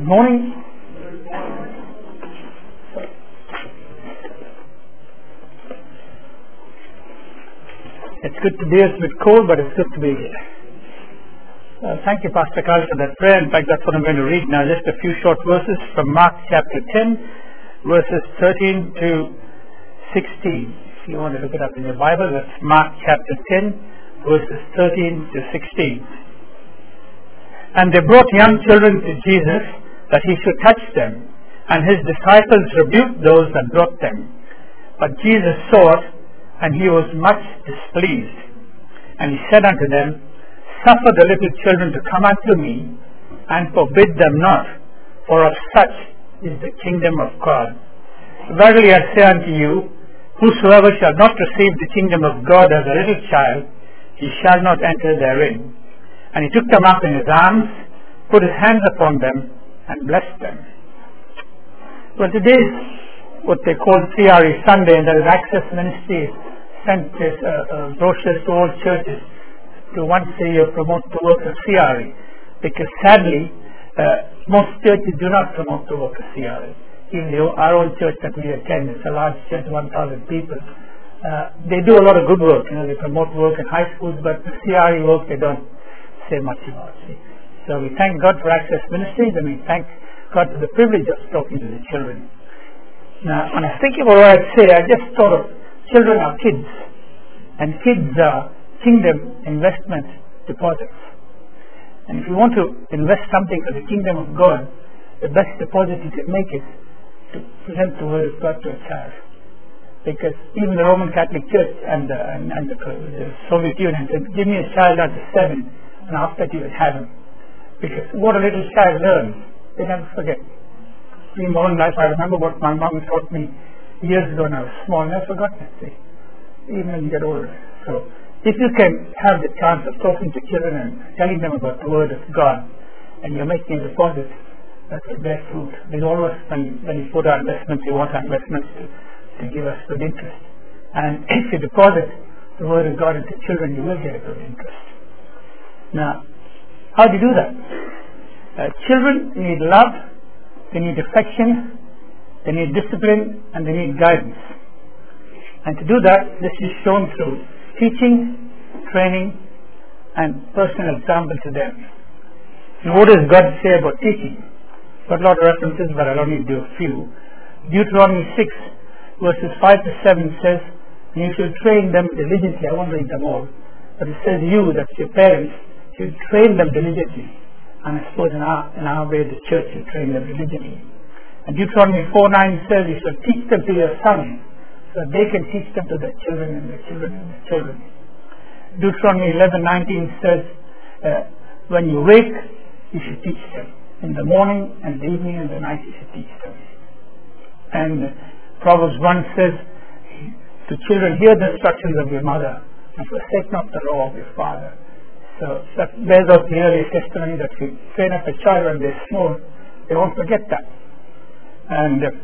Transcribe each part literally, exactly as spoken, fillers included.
Good morning. It's good to be here. It's a bit cold, but it's good to be here. Uh, thank you, Pastor Carl, for that prayer. In fact, that's what I'm going to read now. Just a few short verses from Mark chapter ten, verses thirteen to sixteen. If you want to look it up in your Bible, that's Mark chapter ten, verses thirteen to sixteen. And they brought young children to Jesus, that he should touch them. And his disciples rebuked those that brought them. But Jesus saw it, and he was much displeased. And he said unto them, Suffer the little children to come unto me, and forbid them not, for of such is the kingdom of God. Verily I say unto you, whosoever shall not receive the kingdom of God as a little child, he shall not enter therein. And he took them up in his arms, put his hands upon them, and blessed them. Well, today is what they call C R E Sunday, and that is Access Ministries sent this uh, uh, brochures to all churches to once a year promote the work of C R E, because sadly uh, most churches do not promote the work of C R E. Even the, our own church that we attend, it's a large church, one thousand people. Uh, they do a lot of good work. You know, they promote work in high schools, but the C R E work they don't say much about. See? So we thank God for Access Ministries, and we thank God for the privilege of talking to the children. Now, when I was thinking about what I'd say, I just thought of children are kids, and kids are kingdom investment deposits. And if you want to invest something for the kingdom of God, the best deposit you can make is to present the word of God to a child. Because even the Roman Catholic Church and, uh, and, and the, the Soviet Union said, give me a child under seven, and after that you will have him. Because what a little child learns, they never forget. In my own life, I remember what my mom taught me years ago when I was small, and I've forgotten it, see, even when you get older. So, if you can have the chance of talking to children and telling them about the Word of God, and you're making a deposit, that's a bear fruit. There's always, when, when you put our investments, you want our investments to, to give us good interest. And if you deposit the Word of God into children, you will get a good interest. Now, how do you do that? Uh, children need love, they need affection, they need discipline, and they need guidance. And to do that, this is shown through teaching, training, and personal example to them. And what does God say about teaching? Got a lot of references, but I'll only do a few. Deuteronomy six, verses five to seven says, and you shall train them diligently. I won't read them all. But it says you, that's your parents, should train them diligently. And I suppose in our, in our way, the church should train them diligently. And Deuteronomy four nine says, you shall teach them to your sons, so that they can teach them to their children and their children and their children. Deuteronomy eleven nineteen says, uh, when you wake, you should teach them. In the morning and the evening and the night, you should teach them. And uh, Proverbs one says, to children, hear the instructions of your mother, and forsake not the law of your father. So that bears out the earlier testimony that we train up a child when they're small, they won't forget that. And uh,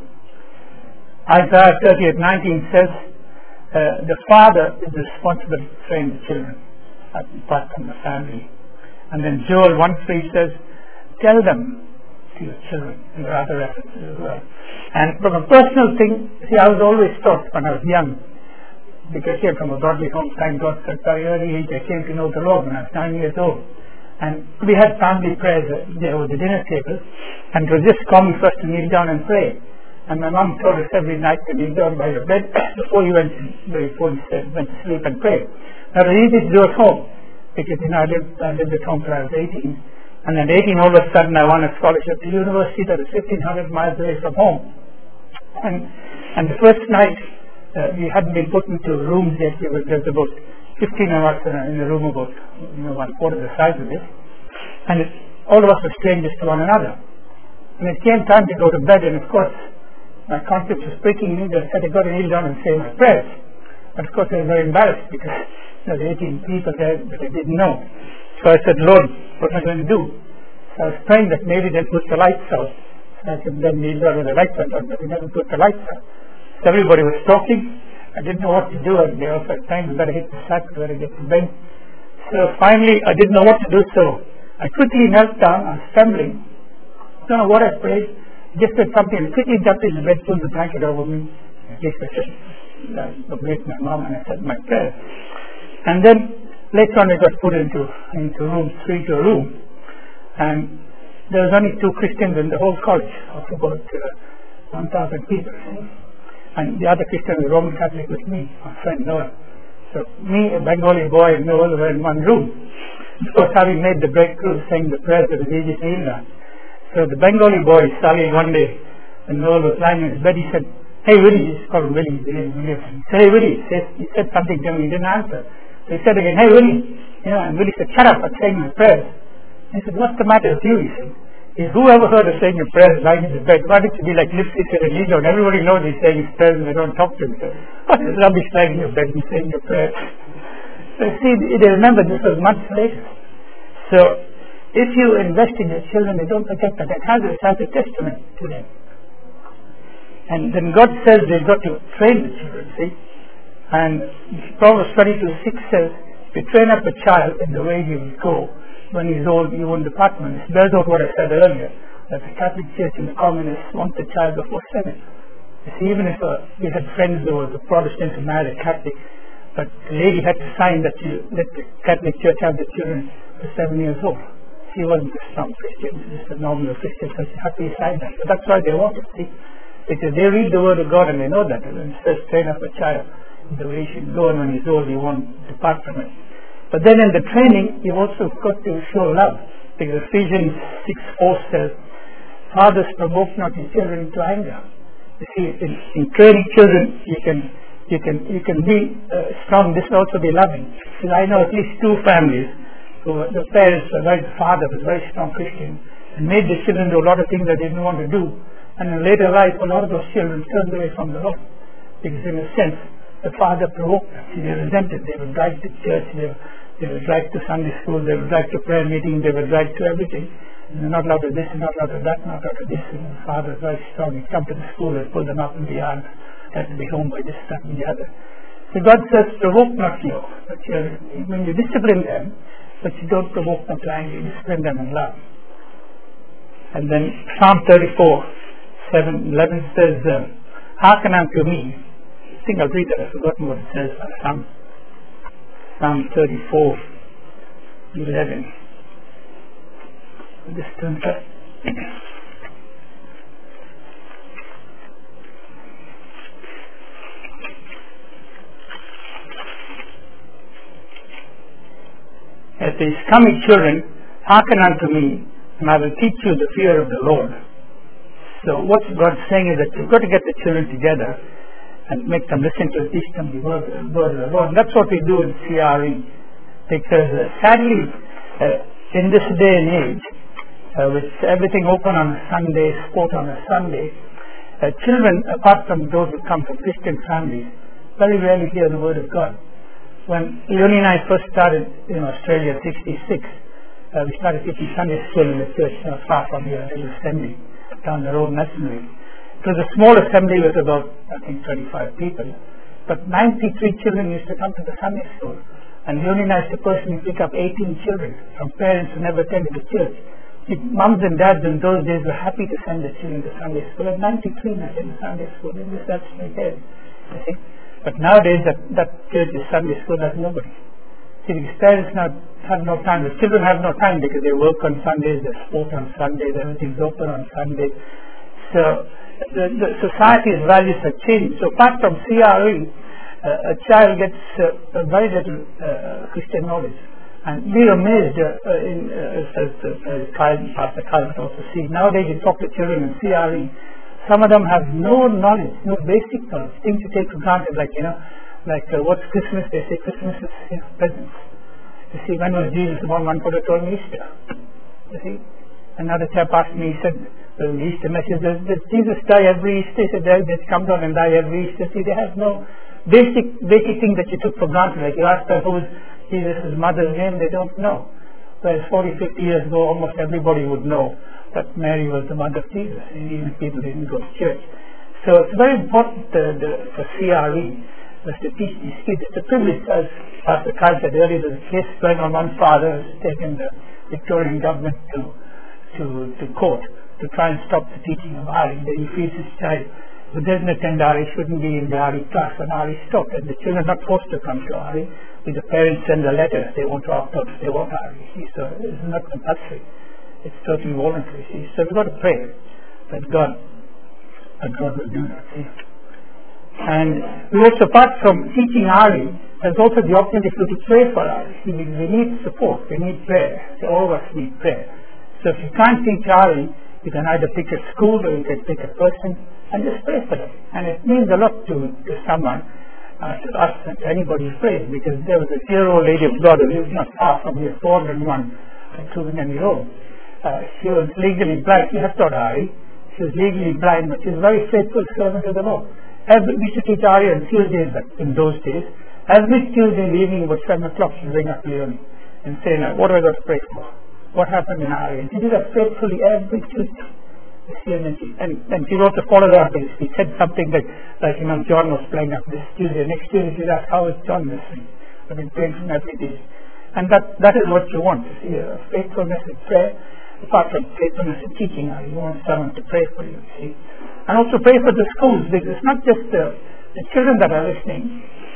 Isaiah thirty-eight nineteen says, uh, the father is responsible to train the children, apart from the family. And then Joel one three says, tell them to your children, and there are other references as well. And from a personal thing, see, I was always taught when I was young, because I came from a godly home, thank God, at a very early age I came to know the Lord when I was nine years old. And we had family prayers there over the dinner table, and it was just common for us to kneel down and pray. And my mom told us every night to kneel down by your bed before you went, before you went to sleep and pray. Now it was easy to do at home, because you know I lived, I lived at home till I was eighteen. And at eighteen, all of a sudden I won a scholarship to university that was fifteen hundred miles away from home. And, and the first night, Uh, we hadn't been put into rooms yet. We were just about fifteen of us in a, in a room about, you know, one quarter the size of this. And it, all of us were strangers to one another. And it came time to go to bed, and of course, my conscience was pricking me that I had to go to kneel down and say my prayers. But of course, I was very embarrassed because there were eighteen people there that I didn't know. So I said, Lord, what am I going to do? So I was praying that maybe they'll put the lights out. So I could then kneel down with the lights out, but they never put the lights out. Everybody was talking. I didn't know what to do, and they all said, time we better hit the sack, we better get to bed. So finally, I didn't know what to do, so I quickly knelt down. I was trembling, don't know what I prayed. Just said something and quickly jumped in the bed, pulled the blanket over me. Yes, I said, I prayed my mom and I said my prayer. And then later on I got put into, into room three to a room. And there was only two Christians in the whole college of about uh, one thousand people. And the other Christian was Roman Catholic with me, my friend Noel. So me, a Bengali boy, and Noel were in one room. Of course, having made the breakthrough, saying the prayers of the Vijay Nila. So the Bengali boy, Sally, one day, when Noel was lying in his bed, he said, "Hey Willie," he called him Willie, Willie, Willie. He said, "Hey Willie," he said, he said something to me, he didn't answer. So he said again, "Hey Willie," you know, and Willie said, "Shut up, I'm saying my prayers." He said, "What's the matter with you?" He said, "Is whoever heard of saying your prayers lying in the bed? Why don't you be like Lipstick and Lilo? And everybody knows he's saying his prayers and they don't talk to him. So, what is rubbish lying in your bed and saying your prayers?" So see, they remember this was months later. So if you invest in your children, they don't forget that it has a, it has a testament to them. And then God says they've got to train the children, see. And Proverbs twenty-two six says, if you train up a child in the way he will go, when he's old, he won't depart from it. It bears out what I said earlier, that the Catholic Church and the communists want the child before seven. You see, even if uh, we had friends who were the Protestants who married a Catholic, but the lady had to sign that she let the Catholic Church have the children for seven years old. She wasn't a strong Christian, just a normal Christian, so she had to sign that. But that's why they want it, see. Because they read the Word of God and they know that. And it says, train up a child the way he should go, and when he's old, he won't depart from it. But then in the training, you've also got to show love. Because Ephesians six four says, fathers, provoke not your children into anger. You see, in, in training children, you can you can you can be uh, strong. This will also be loving. Because I know at least two families who were, the parents, the father was a very strong Christian and made the children do a lot of things that they didn't want to do. And in later life, a lot of those children turned away from the Lord. Because in a sense, the father provoked them. See, they resented. They were dragged to church. They were, they were dragged to Sunday school. They were dragged to prayer meeting. They were dragged to everything. And they're not allowed to this, not allowed to that, not allowed to this. And the father was very strong. He'd come to the school and pull them up in the yard. Had to be home by this, that, and the other. So God says, provoke not you. But you're, when you discipline them, but you don't provoke them to anger, you discipline them in love. And then Psalm thirty-four, seven, eleven says, um, hearken unto me. I think I'll read that. I've forgotten what it says. Psalm, Psalm thirty-four, eleven. This turns up. As his coming children, hearken unto me, and I will teach you the fear of the Lord. So what God's saying is that you've got to get the children together and make them listen to teach them the word, the word of the Lord. And that's what we do in C R E. Because uh, sadly, uh, in this day and age, uh, with everything open on a Sunday, sport on a Sunday, uh, children, apart from those who come from Christian families, very rarely hear the word of God. When Leonie and I first started in Australia in sixty-six, uh, we started teaching Sunday school in the church not far from here, a little assembly down the road, Masonry. It was a small assembly with about, I think, twenty-five people. But ninety-three children used to come to the Sunday school. And Leonie and I used to personally pick up eighteen children from parents who never attended the church. See, mums and dads in those days were happy to send their children to Sunday school. And ninety-three now in the Sunday school. They just that's my head. You see? But nowadays, that, that church is Sunday school has nobody. See, because parents now have no time. The children have no time because they work on Sundays, they sport on Sundays, everything's open on Sundays. So the, the society's values have changed. So apart from C R E, uh, a child gets uh, very little uh, Christian knowledge. And be amazed, uh, uh, in, uh, as, as Kyle, Pastor Kyle also see. Nowadays, you talk to children in C R E. Some of them have no knowledge, no basic knowledge, things you take for granted, like, you know, like uh, what's Christmas? They say Christmas is, you know, presents. You see, when was Jesus born? One could have told me Easter. You see? Another chap asked me, he said, the Easter message, does, does Jesus die every Easter? He said, they come down and die every Easter. See, they have no basic, basic thing that you took for granted. Like you ask them who is Jesus' mother's name, they don't know. Whereas forty, fifty years ago, almost everybody would know that Mary was the mother of Jesus, and even people didn't go to church. So it's very important uh, the, for C R E was to teach these kids. It's a privilege, as Pastor Kyle said earlier, there's a case going on. One father has taken the Victorian government to, to, to court to try and stop the teaching of R I. Then he feels his child who doesn't attend R I shouldn't be in the R I class when R I stopped. And the children are not forced to come to R I. If the parents send a letter, they want to opt out if they want R I. See? So it's not compulsory. It's totally voluntary. See? So we've got to pray that God, that God will do that. See? And we also, apart from teaching R I, there's also the opportunity to pray for R I. See, we, we need support. We need prayer. So all of us need prayer. So if you can't teach R I, you can either pick a school or you can pick a person and just pray for them. And it means a lot to, to someone, uh, to us and to anybody who prays, because there was a dear-old lady of God who lives not far from here, four hundred one, Truman Road. Uh, she was legally blind. She has taught R I. She was legally blind, but she was a very faithful servant of the Lord. Every, we used to teach R I on Tuesdays in those days. Every Tuesday evening about seven o'clock she'd ring up Leonie and say, now, what do I got to pray for? What happened in R I? And she did that faithfully every Tuesday. And, then she, and, and she wrote a follow-up and she said something like, like, you know, John was playing up this Tuesday. Next Tuesday she asked, how is John listening? I've been praying for him every day. And that, that is what you want, to see, a faithfulness in prayer. Apart from faithfulness in teaching, you want someone to pray for you, see. And also pray for the schools, because it's not just the, the children that are listening,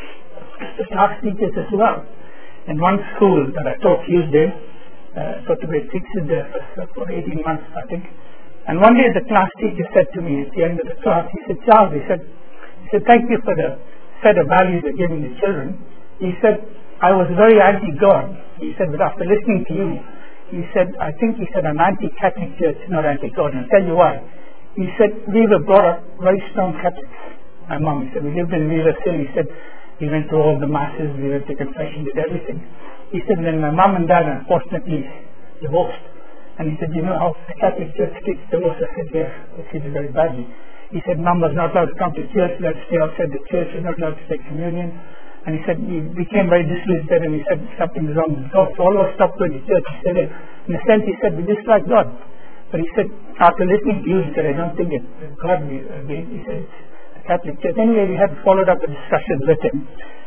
it's the class teachers as well. In one school that I taught Tuesday, uh, taught to grade six in there for, for eighteen months, I think. And one day the class teacher said to me at the end of the class, he said, Charles, he said, he said, thank you for the set of values you're giving the children. He said, I was very anti-God. He said, but after listening to you, he said, I think he said, I'm anti-Catholic Church, not anti-God. And I'll tell you why. He said, we were brought up very strong Catholics. My mom, he said, we lived in Weaver Hill. He said, we went to all the masses, we went to confession, did everything. He said, then my mom and dad unfortunately divorced. And he said, you know how the Catholic Church treats divorce? I said, yes, they treat it very badly. He said, mom was not allowed to come to church, let's stay outside the church, we're not allowed to take communion. And he said, he became very disillusioned and he said, something's wrong with God. So all of us stopped going to church. He said, in a sense, he said, we dislike God. But he said, after listening to you, he said, I don't think it's God. He said, it's the Catholic Church. Anyway, we had followed up a discussion with him.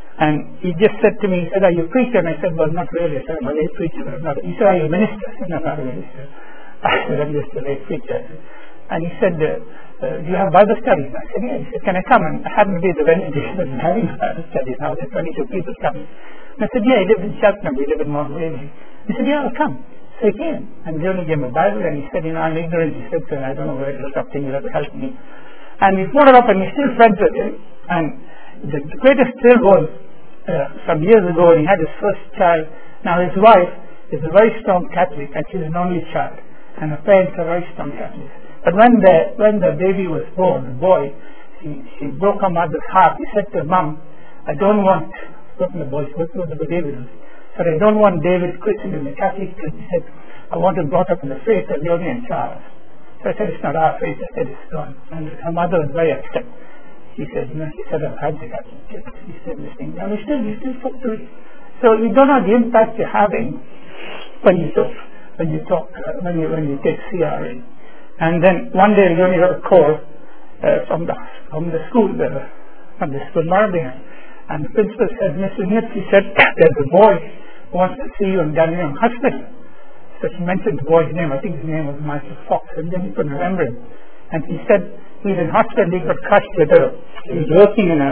And he just said to me, he said, are you a preacher? And I said, well, not really. I said, I'm a lay preacher. I'm not. He said, are you a minister? I said, no, I'm not a minister. I said, I'm just a lay preacher. And he said, uh, uh, do you have Bible studies? I said, yeah. He said, can I come? And I happened to be the Wednesday that having Bible studies. Now there's twenty-two people coming. And I said, yeah, he lives in Cheltenham. We live in Mount Waving. He said, yeah, I'll come. So he came. And they only gave him a Bible. And he said, you know, I'm ignorant. He said, I don't know where to look up things. You have to help me. And we followed up and we're still friends with him. And the, the greatest thrill was, Uh, some years ago when he had his first child. Now his wife is a very strong Catholic and she's an only child and her parents are very strong Catholics. But when the when the baby was born, the boy, she, she broke her mother's heart. He said to her mom, I don't want, what the boy, what was the baby? Said, I don't want David christened in the Catholic Church. He said, I want him brought up in the faith of Leonie and Charles. So I said, it's not our faith. I said, it's gone. And her mother was very upset. He said, you know, he said, I've had the Catholic Church. He said, listening. And we still, we still talk to it. So you don't know the impact you're having when you talk, when you talk, uh, when you, when you take C R A. And then one day we only got a call uh, from the, from the school, uh, from the school, Marvingham. And the principal said, Missus Nitz, he said, there's a boy who wants to see you in Galilean Hospital. So she mentioned the boy's name. I think his name was Michael Fox. And then he couldn't remember him. And he said, he's in hospital, he got crushed with a, he was working in a,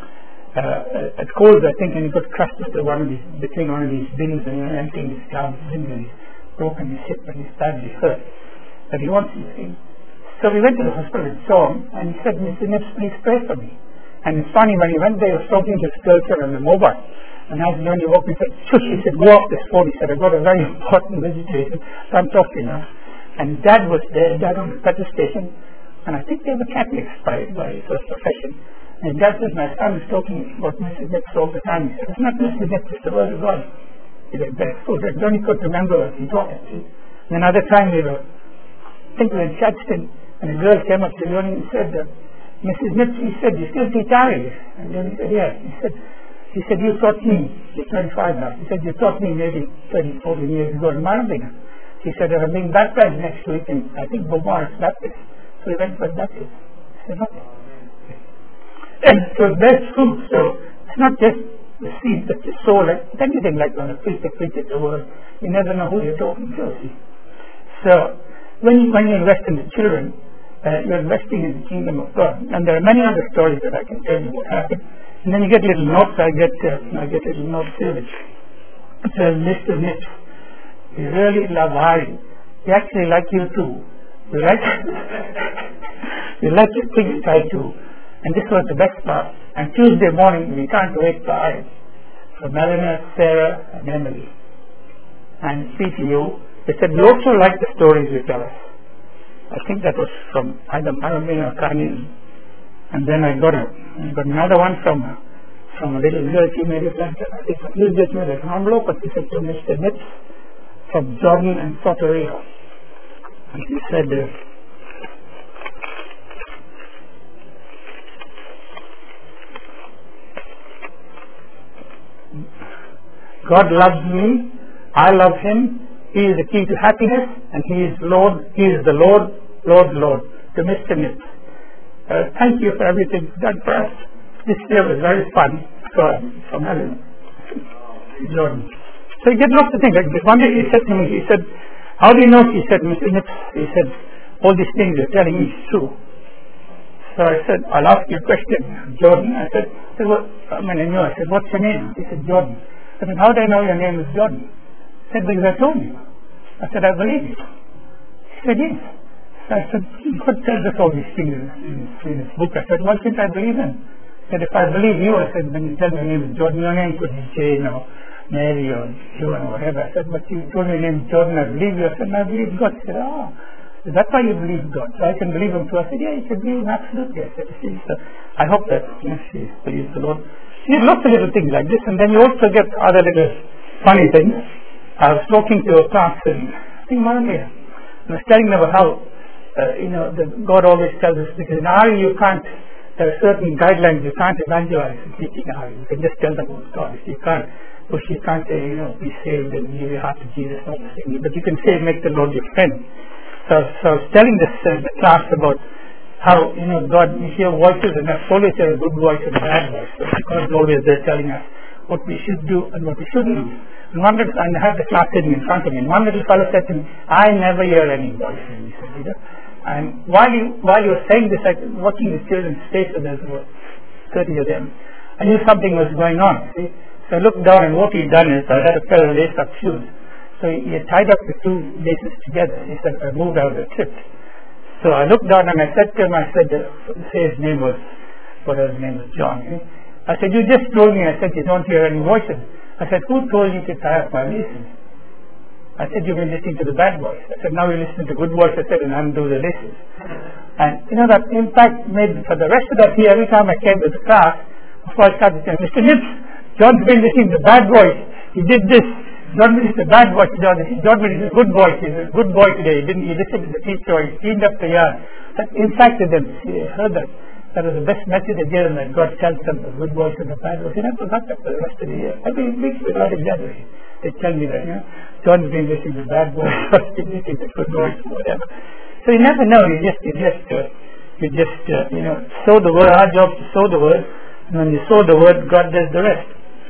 uh, at Coles, I think, and he got crushed with one of these, between one of these bins, and you know, emptying his garbage bins, and he's broken his hip and he's badly hurt. But he wants to see. So we went to the hospital and saw him, and he said, Mister Nitz, please pray for me. And it's funny, when he went there, he was talking to his girlfriend on the mobile. And as when he walked, he said, shush, he said, go off this phone. He said, I've got a very important visitor. So I'm talking now. And Dad was there, Dad on the petrol station. And I think they were Catholics by, by first profession. And Dad says, my son is talking about Missus Nitz all the time. He said, it's not Missus Nitz, it's the word of God. He said, that's good. I only could remember what he taught. And another time we were, I think we were in Chadstone, and a girl came up to Leonie and said, uh, Missus Nitz, he said, you still teach R I? And Leonie said, yes. He said, he said, you taught me, you're twenty-five now. He said, you taught me maybe thirty, forty years ago in Marvingham. He said, I'm being baptized next week in, I think, Beaumont Baptist. So he went for baptism. I said, okay. And so that's true. So it's not just the seed that you sow, like it's anything like when a preacher preaches the word, you never know who you're talking to. See? So when you, when you invest in the children, uh, you're investing in the kingdom of God. And there are many other stories that I can tell you what happened. And then you get little notes. I get uh, I get little notes here. It says, Mister Nips, we really love Hari. We actually like you too. We like we like your pig tie too. And this was the best part. And Tuesday morning, we can't wait for Hari. From Eleanor, Sarah, and Emily. And see to you, they said, we also like the stories you tell us. I think that was from either Marameen or Kanin. And then I got a, I got another one from from a little girl. She made it like a little just made an envelope, but she said to Mister Nips from Jordan and Puerto Rico. And she said, uh, God loves me, I love him, he is the key to happiness, and he is Lord, he is the Lord, Lord, Lord, to Mister Nips. Uh, thank you for everything done for us. This year was very fun for, for Helen, Jordan. So you get lots of things like this. One day he said to me, he said, how do you know? He said, Mister Nips, he said, all these things you're telling me is true. So I said, I'll ask you a question, Jordan. I said, I said what, I mean, I knew. I said, what's your name? He said, Jordan. I said, how do I know your name is Jordan? He said, because I told you. I said, I believe you. He said, yes. So I said, God tells us all these things in, in, in his book. I said, why shouldn't I believe him? He said, if I believe you, I said, when you tell me your name is Jordan, your name could be Jane or Mary or Joan or whatever. I said, but you told me your name is Jordan, I believe you. I said, I believe God. He said, ah, so that's why you believe God. So I can believe him too. I said, yeah, you can believe him, absolutely. I said, see, so I hope that you know, she believes the Lord. There's lots of little things like this, and then you also get other little funny things. I was talking to a class in, I think, Monday. I was telling them about how, uh, you know, the God always tells us, because in Ari you can't, there are certain guidelines, you can't evangelize in teaching Ari. You can just tell them about God. If you can't, if you can't say, you know, be saved and give your heart to Jesus, not the same. But you can say, make the Lord your friend. So, so I was telling this uh, the class about how, you know, God, you hear voices, and there's always a good voice and a bad voice. So God's always there telling us what we should do and what we shouldn't do. And one little, and I had the class sitting in front of me, and one little fellow said to me, I never hear any voices, he said, you know. And while you, while you were saying this, I was watching the children's faces, there were thirty of them. I knew something was going on, see. So I looked down, and what he'd done is, I had a pair of lace-up shoes. So he, he had tied up the two laces together. He said, I moved out of the trip. So I looked down and I said to him, I said, uh, say his name was, whatever his name was, John. Eh? I said, you just told me, I said, you don't hear any voices. I said, who told you to tie up my laces? I said, you've been listening to the bad voice. I said, now you listen to the good voice. I said, and undo the laces. And, you know, that impact made, for the rest of that year, every time I came to the class, before I started saying, Mister Nips, John's been listening to the bad voice. He did this. John is a bad voice. John is a good voice. He's a good boy today. He didn't. He listened to the teacher. He cleaned up the yard. That impacted them. He heard that. That was the best message they gave them. That God tells them the good voice and the bad voice. He never forgot that for the rest of the year. I mean, it makes me not exaggerate. They tell me that. You know, John's been listening to the bad voice. He's listening to the good voice, whatever. So you never know. You just, you just, uh, you just, uh, you know, sow the word. Our job is to sow the word, and when you sow the word, God does the rest.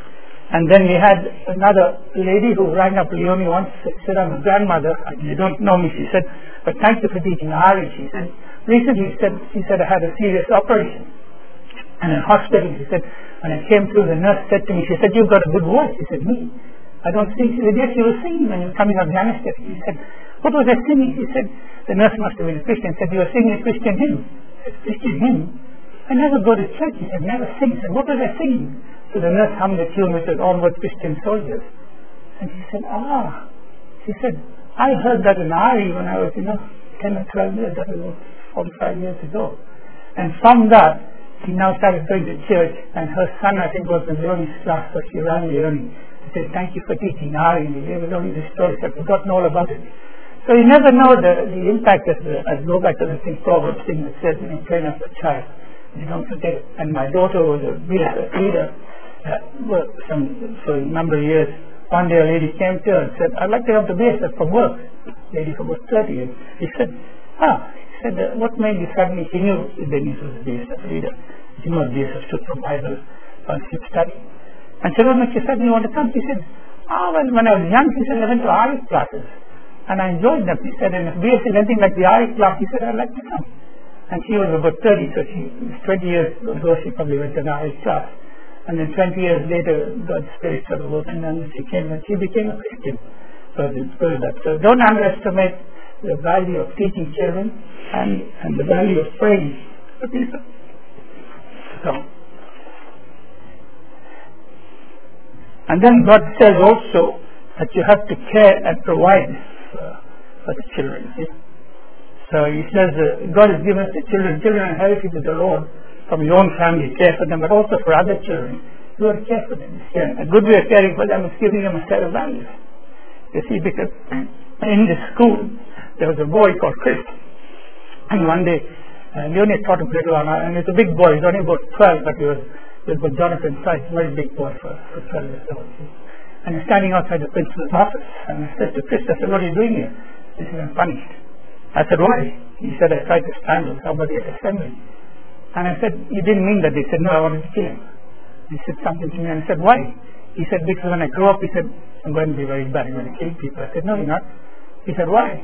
And then we had another lady who rang up Leonie once, said, I'm a grandmother, you don't know me, she said, but thank you for teaching Ari, she said. Recently, she said, she said, I had a serious operation. And in hospital, she said, when I came through, the nurse said to me, she said, you've got a good voice. She said, me? I don't sing. She said, yes, you were singing when you were coming out of the anesthetic. She said, what was I singing? She said, the nurse must have been a Christian. She said, you were singing a Christian hymn. I said, Christian hymn? I never go to church. She said, never sing. She said, what was I singing? So the nurse hummed a tune which was Onward Christian Soldiers. And she said, ah. She said, I heard that in Ari when I was, you know, ten or twelve years, that was forty-five years ago. And from that, she now started going to church, and her son, I think, was in Leonie's class, so she rang Leonie. She said, thank you for teaching Ari. And he gave Leonie the story. I've forgotten all about it. So you never know the, the impact of the, I go back to the thing, Proverbs thing that says, you know, train up a child. You don't forget it. And my daughter was a leader. Uh, well, some, for a number of years, one day a lady came to her and said, I'd like to have the B S F from work. Lady for about thirty years. He said, ah, he said, uh, what made you suddenly, he knew Denise was a B S F leader. He knew what B S F stood for Bible Fellowship Study. And said, what makes you suddenly want to come? He said, ah, well, when I was young, he said, I went to art classes. And I enjoyed them. He said, and if B S is anything like the R E class, he said, I'd like to come. And she was about thirty, so she, twenty years ago, she probably went to an R E class. And then twenty years later, God's Spirit sort of opened and she came and she became a Christian. So, so don't underestimate the value of teaching children and, and the value of praying for people. So, and then God says also that you have to care and provide for, for the children. See? So he says uh, God has given us the children. Children are heritage of the Lord from your own family. Care for them, but also for other children. You have to care for them. A good way of caring for them is giving them a set of values. You see, because in the school there was a boy called Chris, and one day uh, we only taught him little on, and he's a big boy. He's only about twelve, but he was he was about Jonathan's size, very big boy for, for twelve years old. And he's standing outside the principal's office, and I said to Chris, I said, what are you doing here? He said, I'm punished. I said, why? He said, I tried to stand with somebody at assembly. And I said, you didn't mean that? He said, no, I wanted to kill him. He said something to me, and I said, why? He said, because when I grow up, he said, I'm going to be very bad, I'm going to kill people. I said, no, you're not. He said, why?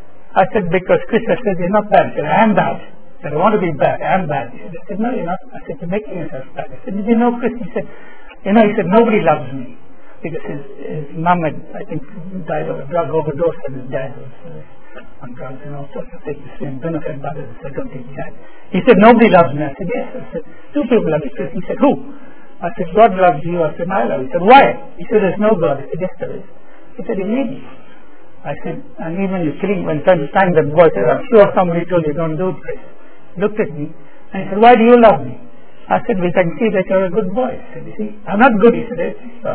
I said, because Chris said, you're not bad. He said, I am bad. He said, I want to be bad, I am bad. He said, I said, no, you're not. I said, you're making yourself bad. I said, did you know Chris? He said, you know, he said, nobody loves me. Because his, his mom had, I think, died of a drug overdose, and his dad was uh, on drugs and all sorts of things. And benefit brothers, I don't think he had. He said, nobody loves me. I said, yes. I said, two people love me. He said, who? I said, God loves you. I said, I love you. He said, why? He said, there's no God. I said, yes, there is. He said, he made you. I said, and even you killing, when time to time that boy said, I'm sure somebody told you don't do this. He looked at me, and he said, why do you love me? I said, because I can see that you're a good boy. I said, you see, I'm not good. He said, yes. So,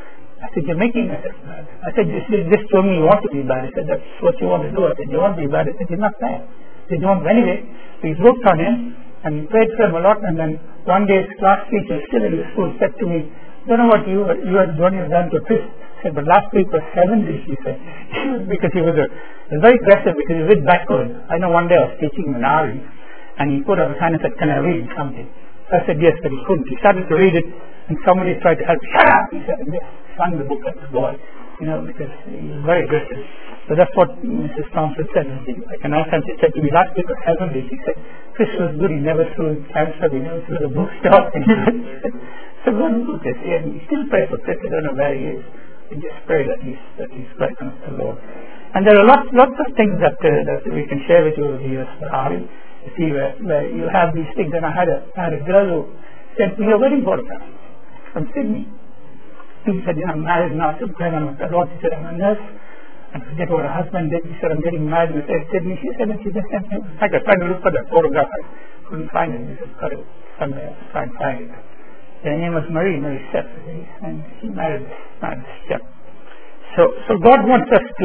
I said, you're making yourself bad. I said, you just told me you want to be bad. He said, that's what you want to do. I said, you want to be bad. I said, you're not bad. He said, you want anyway. So he worked on him, and he prayed for him a lot, and then one day his class teacher, still in the school, said to me, don't know what you you had what you had done to Chris. I said, but last week was seven days, he said. Because he was, a, he was very aggressive because he was a bit backward. I know one day I was teaching him an R E, and he put up his hand and said, can I read something? So I said, yes, but he couldn't. He started to read it, and somebody tried to help. Shut up! He said, and just flung the book at the boy, you know, because he was very aggressive. So that's what Missus Thompson said. Like an time she said to me, last week was seven days. She said, Chris was good. He never threw cancer. He never threw the bookstore. So God looked at him. He still prayed for Chris. I don't know where he is. He just prayed that he's, that he's right on the Lord. And there are lots, lots of things that, uh, that we can share with you over the years for Ari. You see, where, where you have these things. And I had a, I had a girl who said to me, a wedding photograph from Sydney. She said, you know, I'm married now. So I'm on the Lord. She said, I'm a nurse. I forget what her husband did. He said, I'm getting married. And said, Sydney. She said, and she just sent me. In fact, I tried to look for that photograph. I couldn't find it. He said, got it somewhere. Try and find it. Her name was Marie, Marie Sepp. And she married this Sepp. So, so God wants us to,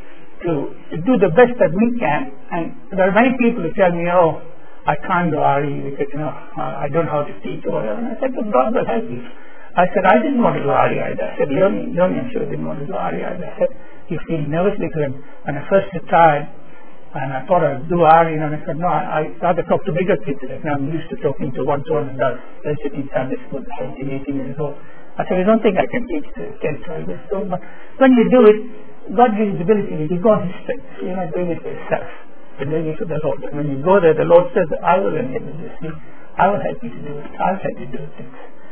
to do the best that we can. And there are many people who tell me, oh, I can't do R E because, you know, I don't know how to teach or whatever. And I said, but God will help you. I said, I didn't want to do R E either. I said, Leonie, Leonie, I'm sure didn't want to do R E either. I said, you feel nervous because when I first retired, and I thought I'd do R E, and I said, no, I, I rather talk to bigger kids. Like, I'm used to talking to one-to-one adults. They're sitting in Sunday school, seventeen, eighteen years old. I said, I don't think I can teach to ten, twelve years old. But when you do it, God gives you the ability. You go on His strength. You're not doing it for yourself. You're doing it for the Lord. And when you go there, the Lord says, I will enable you. See, I will help you to do it. I'll help you to do things.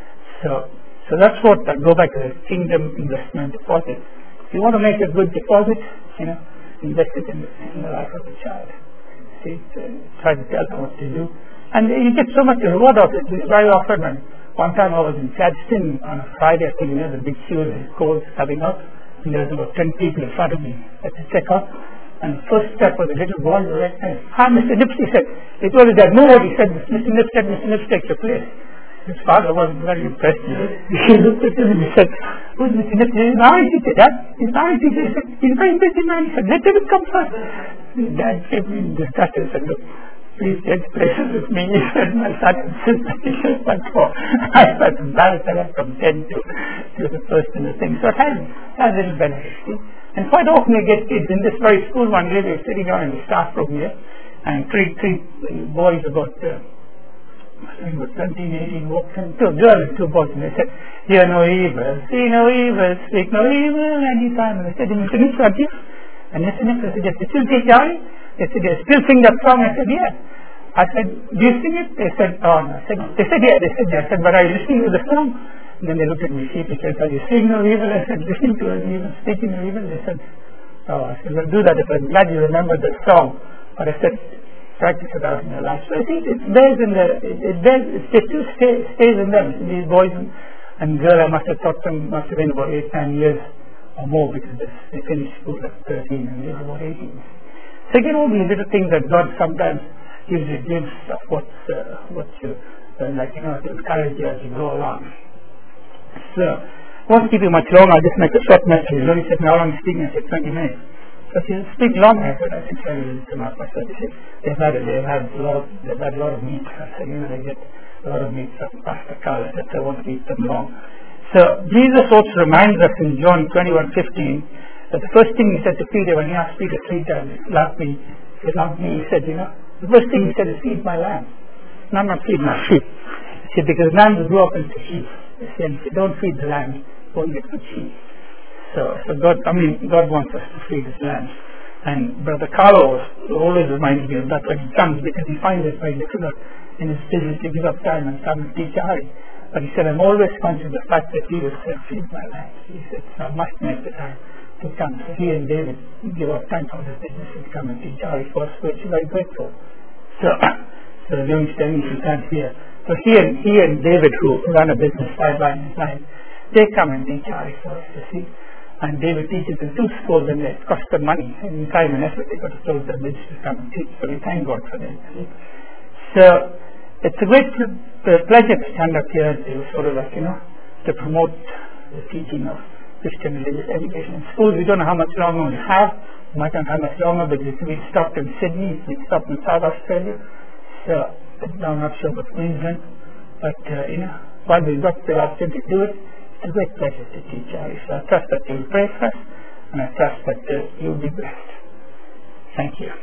So, so that's what, I go back to the kingdom investment deposit. If you want to make a good deposit, you know, invest it in the, in the life of the child. See, uh, try to tell them what to do. And you get so much reward of it. Very often, when one time I was in Chadstone on a Friday, I think, you know, the big queue is cold coming up, and there was about ten people in front of me at the checkout. And the first step was a little boy in the right hand. Hi, Mister Nips, he said. It was that no one, he said, Mister Nips said, Mister Nips takes your place. His father wasn't very impressed. He looked at him and he said, who's Mister Nips? He's an R E teacher, Dad. He's an R E teacher. He said, he's a very busy man. He said, let him come first. His dad came in disgusted and said, look, please take places with me. He said, my son insists that he should not go. I felt embarrassed. I went from ten to, to the first in the thing. So it has, has a little benefit. See? And quite often you get kids in this very school. One day they were sitting down in the staff room here, and three, three boys about, uh, I think about seventeen, eighteen walked in, two girls, two boys, and they said, hear no evil, see no evil, speak no evil anytime. And I said, Mister Nips, aren't you? And listen, I said, yes, you still teach Ari? They said, you still sing that song? I said, yes. I said, do you sing it? They said, oh no. I said, they said, yeah, they said, yeah. I said, but are you listening to the song? And then they looked at me sheepishly and said, are you seeing no evil? I said, listening to no evil, speaking no evil? They said, oh, I said, well, do that. I'm glad you remember the song. But I said, practice it out in your life. So I think it bears in the, it, it bears, it still stay, stays in them. These boys and, and girls, I must have taught them, must have been about eight, nine years or more, because they finished school at thirteen and they were about eighteen. So again, all these little things that God sometimes gives you a glimpse of what's, uh, what you, uh, like, you know, to encourage you as you go along. So, I won't keep you much longer. I'll just make a short message. You know, he said, how long are you speaking? I said, twenty minutes. So if you speak long, I said, I think I will come up. I said, they've had, they've had a lot of, they've had a lot of meat. I said, you know, they get a lot of meat from Pastor Carl. I said, so I won't keep them long. So, Jesus also reminds us in John twenty-one fifteen that the first thing he said to Peter when he asked Peter three times, love me, he loved me, he said, you know, the first thing he said is, feed my lambs. No, not feed my sheep. He said, because lambs grow up into sheep. He said, if you don't feed the lambs, you won't get good sheep. So, so God, I mean, God wants us to feed his lambs. And Brother Carlo always reminds me of that when he comes, because he finds it very difficult in his business to give up time and come and teach Ari. But he said, I'm always conscious of the fact that he was said, feed my lambs. He said, so I must make the time to come. So he and David give up time from his business and come and teach Ari for us, which is very grateful. So, so the young students who can't hear. So he and, he and David, who run a business side by side, they come and teach Ari for us, you see. And David teaches in two schools, and it costs them money and time and effort. They got to close their business to come and teach. So we thank God for them. So it's a great pleasure to stand up here to sort of like, you know, to promote the teaching of Christian religious education in schools. We don't know how much longer we have. We might not have much longer, but we stopped in Sydney, we stopped in South Australia. So I'm not sure about Queensland. But, uh, you know, while we've got the opportunity to do it, it's a great pleasure to teach Ari. So I trust that you'll pray for us, and I trust that uh, you'll be blessed. Thank you.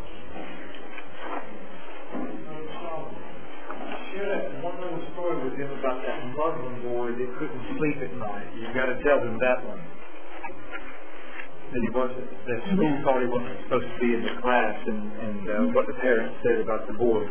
One little story with him about that Muslim boy that couldn't sleep at night. You've got to tell them that one. That he wasn't, that school thought he wasn't supposed to be in the class, and, and uh, what the parents said about the boy.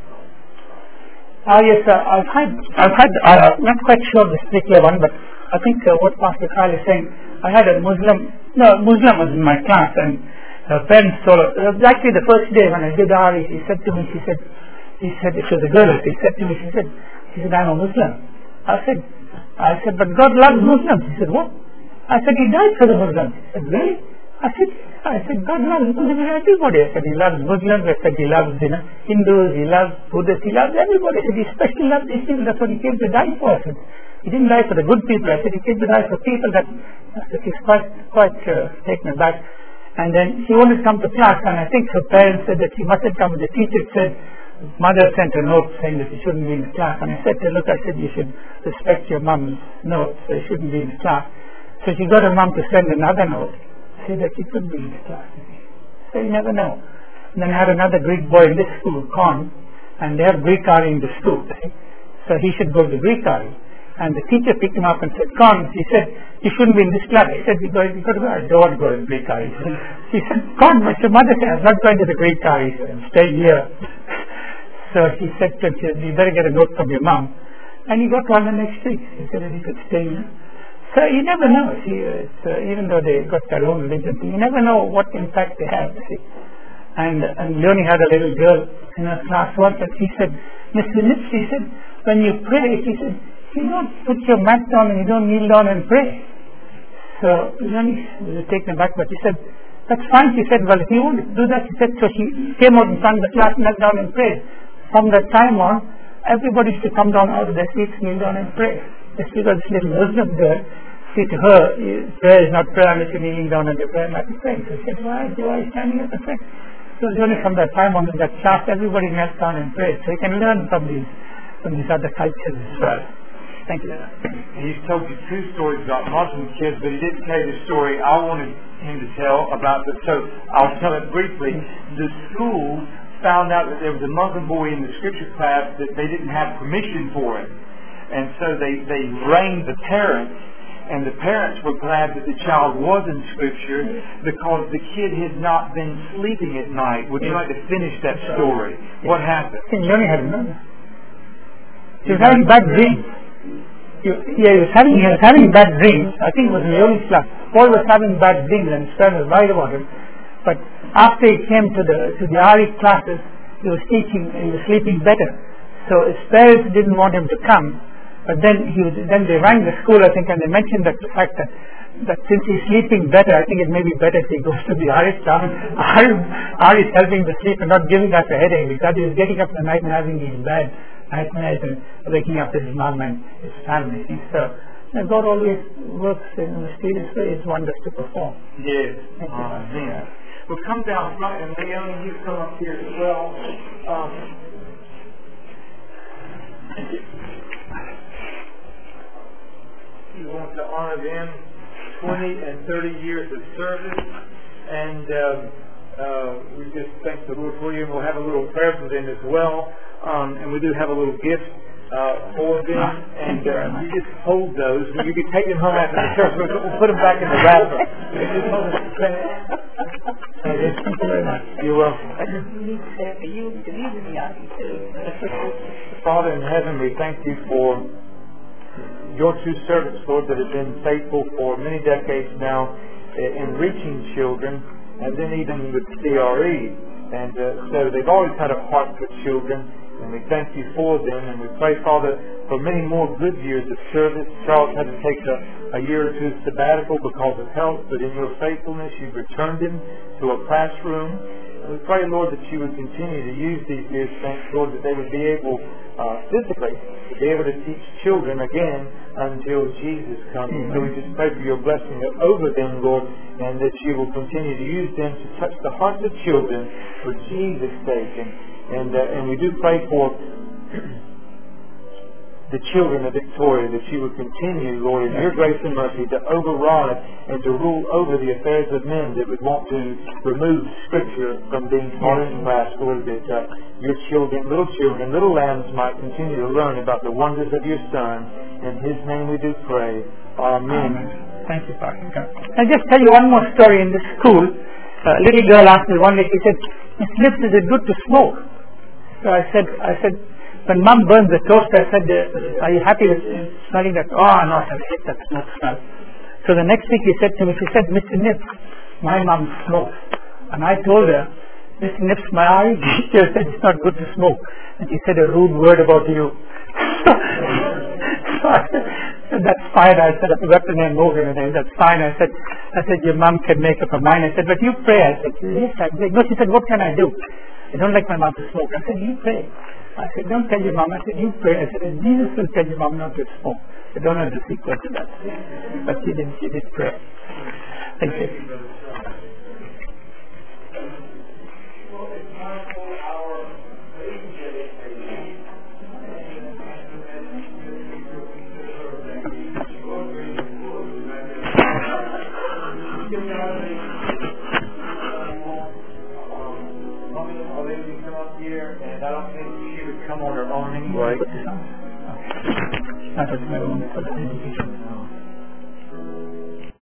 Ah, uh, yes, uh, I've had, I've had, uh, not quite sure of this particular one, but I think uh, what Pastor Kyle is saying, I had a Muslim, no, Muslim was in my class, and her parents told her, it was actually the first day when I did Ari, he said to me, she said, he said, it was a girl, he said to me, she said, she said, I'm a Muslim. I said, I said, but God loves Muslims. He said, what? I said, he died for the Muslims. He said, really? I said, I said, God loves Muslims, everybody. I said, he loves Muslims. I said, he loves, you know, Hindus, he loves Buddhists, he loves everybody. I said, he especially loves these people. That's what he came to die for. I said, he didn't die for the good people. I said, he came to die for people that, that he's quite, quite uh, taken aback. And then she wanted to come to class, and I think her parents said that she mustn't come. The teacher said, mother sent a note saying that she shouldn't be in the class. And I said to her, look, I said, you should respect your mom's note, so you shouldn't be in the class. So she got her mom to send another note, say that she couldn't be in the class. So you never know. And then I had another Greek boy in this school, Con, and they have Greek Ari in the school. So he should go to Greek Ari. And the teacher picked him up and said, Con, he said, you shouldn't be in this class. He said, because you got to go. I don't want to go to Greek Ari. He said, Con, but your mother said, I'm not going to the Greek Ari. He said, I'm staying here. So he said to him, you better get a note from your mom. And he got one the next week. He said that he could stay here. So you never know. See, it's, uh, even though they got their own religion, you never know what impact they have. See. And, and Leonie had a little girl in her class once, and she said, Mister Lips, she said, when you pray, she said, you don't put your mat down and you don't kneel down and pray. So Leonie was taken aback, but she said, that's fine. She said, well, if you won't do that, she said, so she came out in front of the class, knelt down and prayed. From that time on, everybody used to come down out of their seats, kneel down and pray. Just because this little Muslim girl, see, to her, prayer is not prayer unless you're kneeling down and you're praying like a friend. So she said, why do I standing up and praying? So it was only from that time on in that class, everybody knelt down and prayed. So you can learn from these, from these other cultures as well. Thank you. He's told you two stories about Muslim kids, but he didn't tell you the story I wanted him to tell about the, so I'll tell it briefly. The school found out that there was a Muslim boy in the scripture class that they didn't have permission for it. And so they, they ranged the parents, And the parents were glad that the child was in Scripture because the kid had not been sleeping at night. Would you like to finish that story? What happened? I think Leonie had remember. He was having bad dreams. He, yeah, he was having he was having bad dreams. I think it was Leonie's class. Paul was having bad dreams and his parents was worried about him. But after he came to the to the R E classes, he was teaching. He was sleeping better. So his parents didn't want him to come. But then he was, then they rang the school, I think, and they mentioned that the fact that, that since he's sleeping better, I think it may be better if he goes to the R I class. R I is helping to sleep and not giving us a headache, because he was getting up in the night and having these bad nightmares and waking up his mom and his family. So and God always works in a mysterious ways, wonders to perform. Yes. Amen. Well, come down front, and Leonie, you come up here as well. Um, We want to honor them, twenty and thirty years of service, and um, uh, we just thank the Lord for you, and we'll have a little prayer for them as well, um, and we do have a little gift uh, for them, and uh, you just hold those. When you can take them home after the church, we'll, we'll put them back in the wrapper. Thank you very much. You're welcome. Father in heaven, we thank you for your two servants, Lord, that have been faithful for many decades now in reaching children, and then even with C R E. And uh, so they've always had a heart for children, and we thank you for them. And we pray, Father, for many more good years of service. Charles had to take a, a year or two sabbatical because of health, but in your faithfulness, you've returned him to a classroom. And we pray, Lord, that you would continue to use these dear saints, Lord, that they would be able uh, physically to be able to teach children again until Jesus comes. Mm-hmm. So we just pray for your blessing over them, Lord, and that you will continue to use them to touch the hearts of children for Jesus' sake. And and, uh, and we do pray for the children of Victoria, that you would continue, Lord, in your grace and mercy to override and to rule over the affairs of men that would want to remove Scripture from being taught in class, Lord, that uh, your children, little children, little lambs might continue to learn about the wonders of your Son. In His name we do pray. Amen. Amen. Thank you, Pastor. I'll just tell you one more story in the school. A little girl asked me one day, she said, Miss Lips, is it good to smoke? So I said, I said, when Mom burns the toast, I said, are you happy with smelling that? Oh, no, I hate that smoke smell. So the next week he said to me, she said, Mister Nips, my mom smokes. And I told her, Mister Nips, my eye teacher said it's not good to smoke. And she said a rude word about you. So I said, that's fine. I said, I forgot the name Morgan. And I said, that's fine. I said, I said, your mom can make up her mind. I said, but you pray. I said, yes, I pray. No, she said, what can I do? I don't like my mom to smoke. I said, you pray. I said, don't tell your mom. I said, you pray. I said, Jesus will tell your mom not to smoke. I don't have the secret to that. But she did, she did pray. Thank you. And I don't think she would come on her own anyway. Not as my own, but